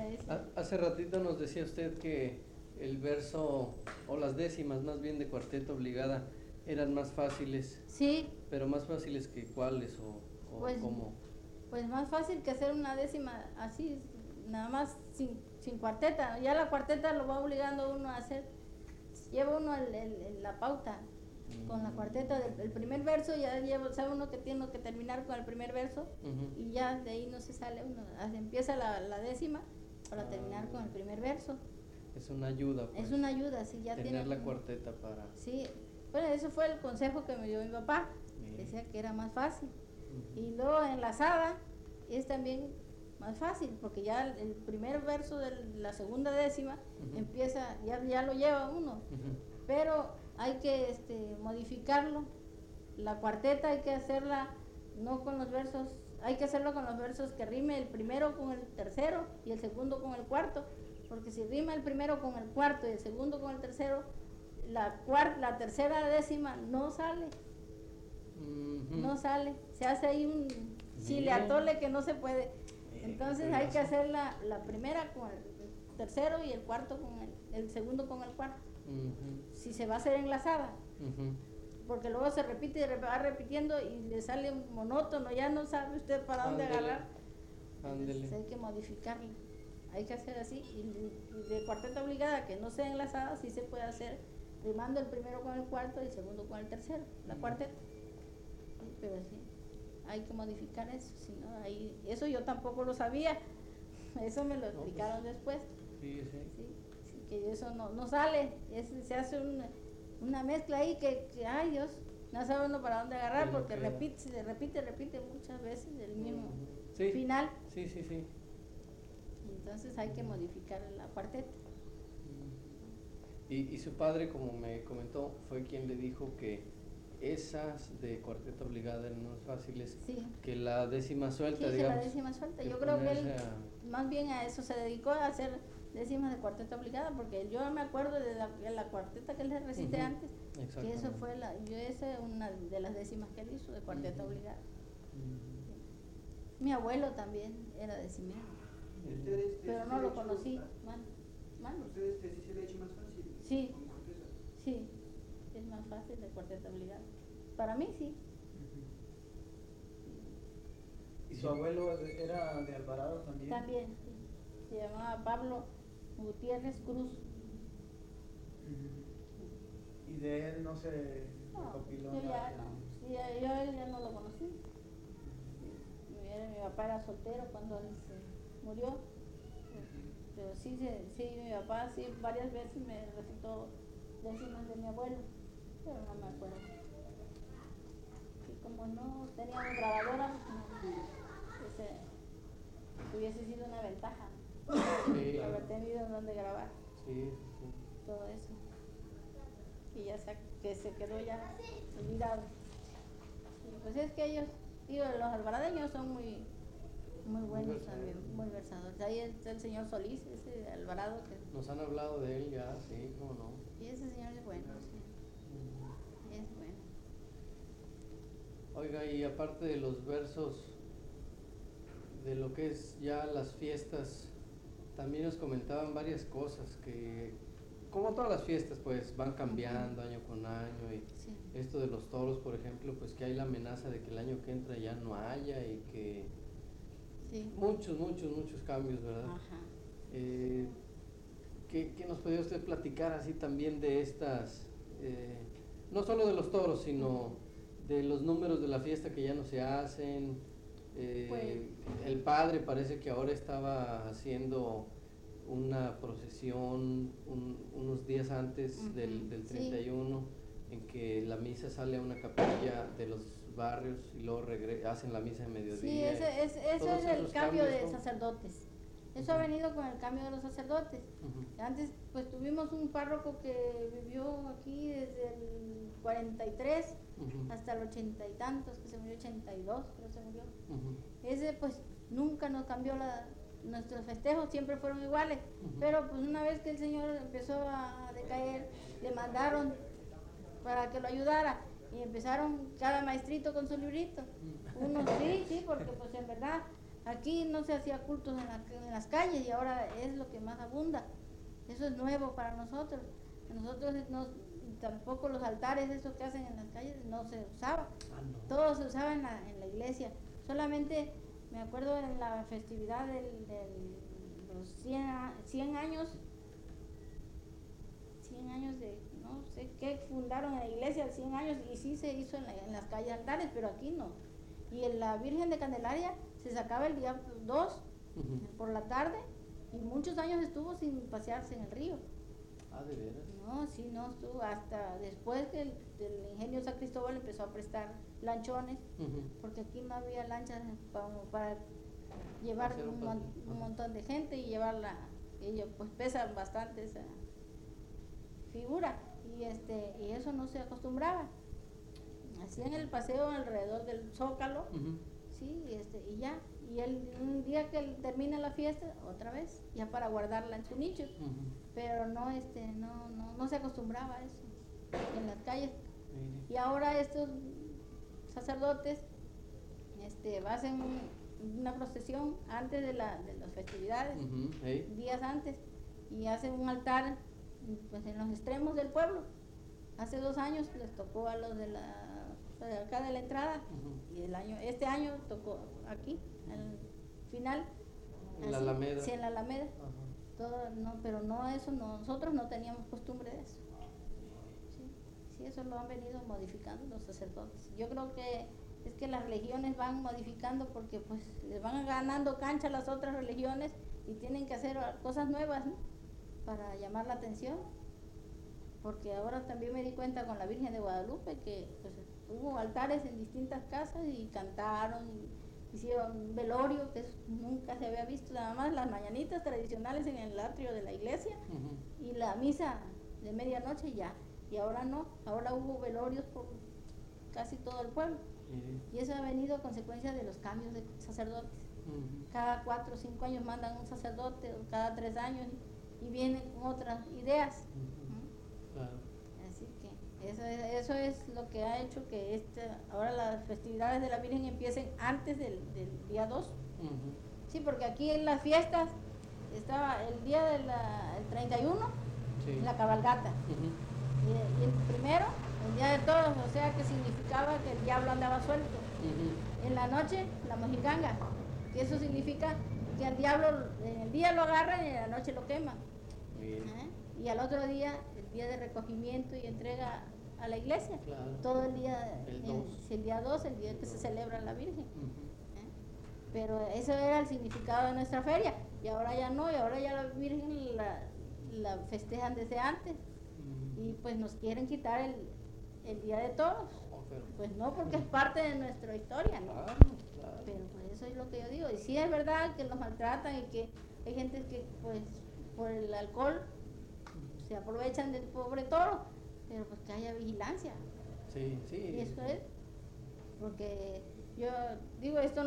Hace ratito nos decía usted que el verso, o las décimas más bien de cuarteta obligada, eran más fáciles. Sí. Pero más fáciles que cuáles o Pues, cómo. pues más fácil que hacer una décima así, nada más sin cuarteta. Ya la cuarteta lo va obligando uno a hacer. Lleva uno la pauta con la cuarteta del primer verso, ya sabe uno que tiene que terminar con el primer verso y ya de ahí no se sale uno, empieza la décima para terminar con el primer verso. Es una ayuda, pues. Es una ayuda, sí, ya tener tiene la cuarteta para. Sí, bueno, eso fue el consejo que me dio mi papá. Decía que era más fácil. Y luego enlazada es también más fácil, porque ya el primer verso de la segunda décima empieza, ya lo lleva uno, pero hay que modificarlo. La cuarteta hay que hacerla no con los versos, hay que hacerlo con los versos que rime el primero con el tercero y el segundo con el cuarto, porque si rima el primero con el cuarto y el segundo con el tercero, la tercera décima no sale. No sale, se hace ahí un chile atole que no se puede. Entonces hay que hacer la primera con el tercero y el cuarto con el segundo con el cuarto. Si se va a hacer enlazada, porque luego se repite y va repitiendo y le sale un monótono, ya no sabe usted para dónde agarrar. Entonces hay que modificarla, hay que hacer así. Y de cuarteta obligada que no sea enlazada, sí se puede hacer rimando el primero con el cuarto y el segundo con el tercero, la cuarteta. Pero sí, hay que modificar eso, si no, ahí, eso yo tampoco lo sabía, eso me lo explicaron después. Sí. Que eso no sale, se hace una mezcla ahí que ay Dios, no sabe uno para dónde agarrar, porque repite muchas veces el mismo final. Sí. Entonces hay que modificar la cuarteta. Y su padre, como me comentó, fue quien le dijo que esas de cuarteta obligada eran más fáciles que la décima suelta, sí, digamos. La décima suelta. Yo creo que él más bien a eso se dedicó, a hacer décimas de cuarteta obligada, porque yo me acuerdo de la cuarteta que él le recité antes, que eso fue esa es una de las décimas que él hizo de cuarteta obligada. Mi abuelo también era decimero, pero no lo conocí. ¿Ustedes sí se le ha hecho más fácil? Sí, es más fácil de cuarteta obligada. Para mí sí. ¿Y su abuelo era de Alvarado también? También, sí. Se llamaba Pablo Gutiérrez Cruz. ¿Y de él no se recopiló nada? Yo él ya no lo conocí. Mi papá era soltero cuando él se murió. Pero sí, mi papá sí varias veces me recitó décimas de mi abuelo, pero no me acuerdo. Y como no teníamos grabadora, hubiese sido una ventaja haber tenido donde grabar todo eso. Y ya que se quedó ya olvidado. Y pues es que ellos, los alvaradeños son muy buenos también, muy versadores. Ahí está el señor Solís, ese de Alvarado. Nos han hablado de él ya, sí, cómo no. Y ese señor es bueno, sí. Es bueno. Oiga, y aparte de los versos, de lo que es ya las fiestas, también nos comentaban varias cosas que, como todas las fiestas, pues van cambiando año con año. Y esto de los toros, por ejemplo, pues que hay la amenaza de que el año que entra ya no haya y que muchos cambios, ¿verdad? ¿Qué nos podría usted platicar así también de estas, no solo de los toros, sino de los números de la fiesta que ya no se hacen? El padre parece que ahora estaba haciendo una procesión unos días antes del 31, en que la misa sale a una capilla de los barrios y luego hacen la misa de mediodía. Sí, eso es el cambio de sacerdotes. Eso ha venido con el cambio de los sacerdotes. Antes pues tuvimos un párroco que vivió aquí desde el 43 hasta el 80 y tantos, que se murió 82, creo que se murió. Ese pues nunca nos cambió nuestros festejos, siempre fueron iguales. Pero pues una vez que el señor empezó a decaer, le mandaron para que lo ayudara. Y empezaron cada maestrito con su librito. Unos sí, porque pues en verdad Aquí no se hacía cultos en las calles y ahora es lo que más abunda. Eso es nuevo para nosotros. Nosotros tampoco los altares, esos que hacen en las calles, no se usaba. No. Todo se usaba en la iglesia. Solamente me acuerdo en la festividad de los 100 años de, no sé qué, fundaron en la iglesia, 100 años, y sí se hizo en las calles altares, pero aquí no. Y en la Virgen de Candelaria se sacaba el día 2 por la tarde, y muchos años estuvo sin pasearse en el río. ¿De veras? No, sí, no estuvo hasta después que el ingenio San Cristóbal empezó a prestar lanchones, porque aquí no había lanchas para llevar un montón de gente y llevarla. Ellos pues pesan bastante esa figura, y eso no se acostumbraba. Hacían el paseo alrededor del Zócalo, sí, y ya. Y un día que termina la fiesta, otra vez, ya para guardarla en su nicho. Pero no se acostumbraba a eso en las calles. Y ahora estos sacerdotes hacen una procesión antes de las festividades, días antes, y hacen un altar pues en los extremos del pueblo. Hace 2 años les tocó a los de acá de la entrada, y este año tocó aquí, al final, en la Alameda. Sí, en la Alameda. Todo, pero nosotros no teníamos costumbre de eso. Sí, eso lo han venido modificando los sacerdotes. Yo creo que es que las religiones van modificando porque pues les van ganando cancha a las otras religiones y tienen que hacer cosas nuevas, ¿no? Para llamar la atención. Porque ahora también me di cuenta con la Virgen de Guadalupe que pues, hubo altares en distintas casas y cantaron, y hicieron velorio, que nunca se había visto, nada más las mañanitas tradicionales en el atrio de la iglesia, y la misa de medianoche ya. Y ahora no, ahora hubo velorios por casi todo el pueblo. Y eso ha venido a consecuencia de los cambios de sacerdotes. Cada 4 o 5 años mandan un sacerdote, o cada 3 años, y vienen con otras ideas. Claro. Así que eso es lo que ha hecho que ahora las festividades de la Virgen empiecen antes del día 2. Sí, porque aquí en las fiestas estaba el día del 31, la cabalgata, y el primero, el día de todos, o sea que significaba que el diablo andaba suelto. En la noche, la mojiganga, que eso significa que al diablo en el día lo agarran y en la noche lo queman. Y al otro día, el día de recogimiento y entrega a la iglesia, todo el día, el día 2, el día que se celebra la Virgen. Pero eso era el significado de nuestra feria, y ahora ya no, y ahora ya la Virgen la festejan desde antes, y pues nos quieren quitar el día de todos. Pues no, porque es parte de nuestra historia, ¿no? Pero pues eso es lo que yo digo, y sí es verdad que nos maltratan y que hay gente que pues por el alcohol se aprovechan del pobre toro, pero pues que haya vigilancia. Sí. Y eso es, porque yo digo, esto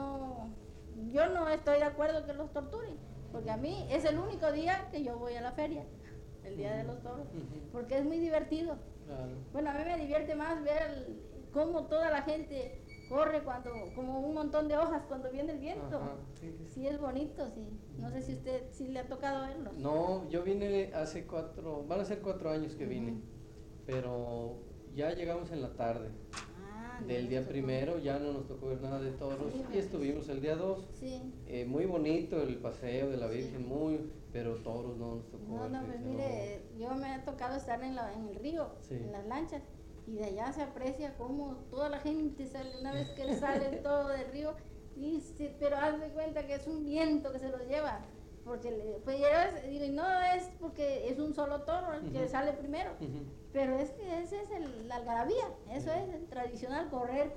yo no estoy de acuerdo que los torturen, porque a mí es el único día que yo voy a la feria, el día de los toros, porque es muy divertido. Bueno, a mí me divierte más ver cómo toda la gente corre como un montón de hojas cuando viene el viento. Sí, es bonito, sí. No sé si usted sí le ha tocado verlo. No, yo vine hace 4, van a ser 4 años que vine, pero ya llegamos en la tarde. Del día primero ya no nos tocó ver nada de toros, y estuvimos el día 2. Muy bonito el paseo de la Virgen, pero toros no nos tocó. No, pues mire, yo me ha tocado estar en el río, en las lanchas, y de allá se aprecia cómo toda la gente sale, una vez que sale todo del río, pero haz de cuenta que es un viento que se los lleva, porque pues digo, y no es porque es un solo toro el que sale primero, pero es que ese es la algarabía, eso es el tradicional, correr.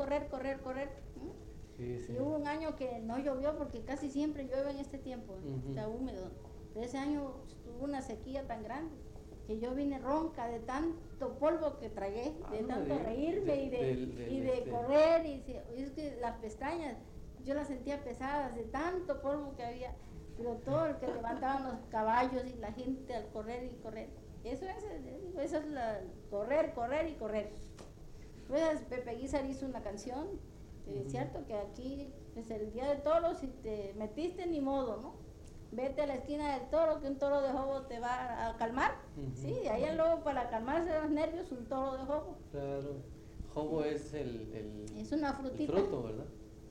Y hubo un año que no llovió, porque casi siempre llueve en este tiempo, está húmedo, pero ese año hubo una sequía tan grande que yo vine ronca de tanto polvo que tragué, de tanto reírme y de correr, y es que las pestañas yo las sentía pesadas de tanto polvo que había, pero todo el que levantaban los caballos y la gente al correr y correr, eso es correr. Pues Pepe Guizar hizo una canción Es cierto que aquí es el día de toros, si te metiste ni modo, ¿no? Vete a la esquina del toro, que un toro de jobo te va a calmar. Sí, ahí el lobo para calmarse los nervios, un toro de jobo. Claro. Jobo es es una el frutita. fruto, ¿verdad?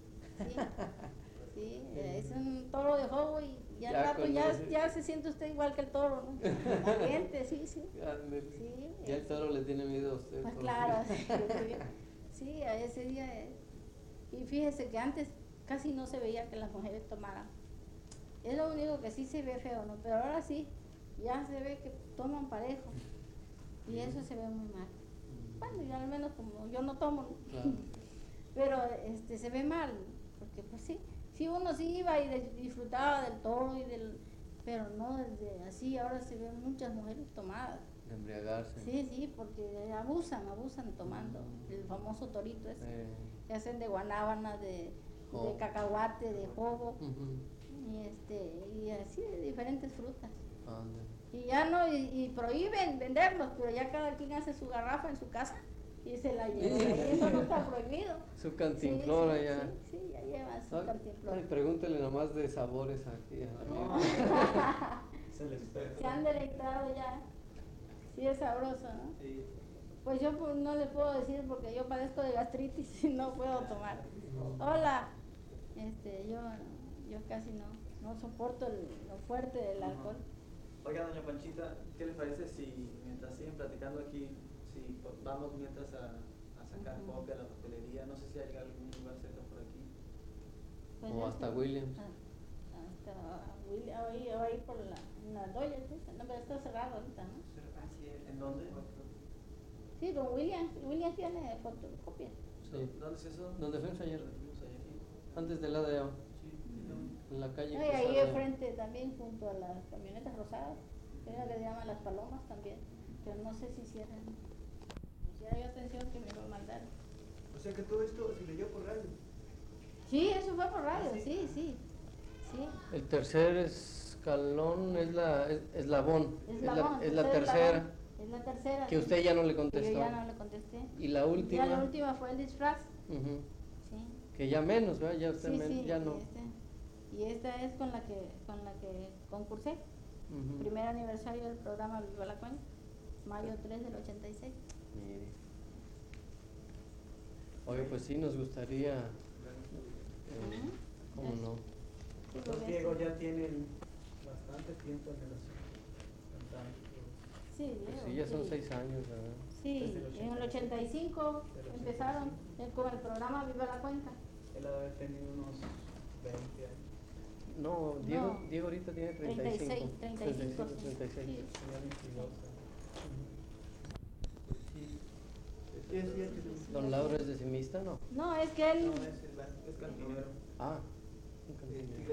Sí, es un toro de jobo y ya al Ya rato con ese- ya se siente usted igual que el toro, ¿no? Valiente, sí. Ándele. Sí, Ya el toro le tiene miedo a usted. pues por- claro, sí, a ese día. Y fíjese que antes casi no se veía que las mujeres tomaran. Es lo único que sí se ve feo, ¿no? Pero ahora sí, ya se ve que toman parejo. Y eso se ve muy mal. Bueno, yo al menos como yo no tomo, ¿no? Claro. Pero se ve mal, porque pues sí uno sí iba y disfrutaba del toro pero no desde así, ahora se ven muchas mujeres tomadas. De embriagarse. Sí, porque abusan tomando el famoso torito ese, que hacen de guanábana, de Jobo. cacahuate, de jobo, Ujú. y así de diferentes frutas. Ándele. Y ya no, y prohíben venderlos, pero ya cada quien hace su garrafa en su casa y se la lleva. Y eso no está prohibido. Su cantimplora Sí, ya. Sí, ya lleva su Ay, cantimplora. ay, pregúntele nomás de sabores aquí. A la amiga. Se les pega. Se han deleitado ya. Sí, es sabroso, ¿no? Sí. Pues yo pues, no les puedo decir porque yo padezco de gastritis y no puedo tomar. Hola, yo casi no soporto lo fuerte del alcohol. Oiga, doña Panchita, ¿qué le parece si mientras siguen platicando aquí, si vamos mientras a sacar copia a la papelería? No sé si hay algún lugar cerca por aquí. Pues O ya hasta sé. Williams. Hasta Williams, ahí por la doya, ¿sí? No, pero está cerrado ahorita, ¿no? ¿En dónde? Sí, con Williams tiene fotocopia. Sí. ¿Dónde es eso? ¿Dónde fuimos ayer? ¿Dónde fuimos ayer? Antes del ADO. Sí. En la calle. No, y ahí cruzada. enfrente también, junto a las camionetas rosadas, hay una que se llama Las Palomas también, pero no sé si cierran. Si hay atención que me lo mandaron. O sea que todo esto se leyó por radio. Sí, eso fue por radio, ¿Ah, sí? sí. El tercer escalón es la eslabón. Eslabón, Es la tercer tercera. eslabón. Es la tercera. Que sí. usted ya no le Que contestó. yo ya no le contesté. Y la última. Ya la última fue el disfraz. Ujú. Sí. Que ya menos, ¿verdad? Ya usted Sí, ya no. y esta es con la que concursé. Ujú. Primer aniversario del programa Viva la Cuenca, mayo 3 del 86. Mire. Oye, pues sí, nos gustaría. ¿Cómo no? Sí, Los porque Diego ya tienen bastante tiempo en el cantando. Sí, Pues Diego, sí, ya son sí. 6 años, ¿verdad? Sí, Desde el en el 85 empezaron con el programa Viva la Cuenca. Él ha de haber tenido unos 20 años. No, Diego, No. Diego ahorita tiene 35. 35, 36. sí. Tenía 22 años. Sí, es cierto. ¿Don Lauro es decimista? No. No, es que él, No, es cantinero. Ah, un cantinero.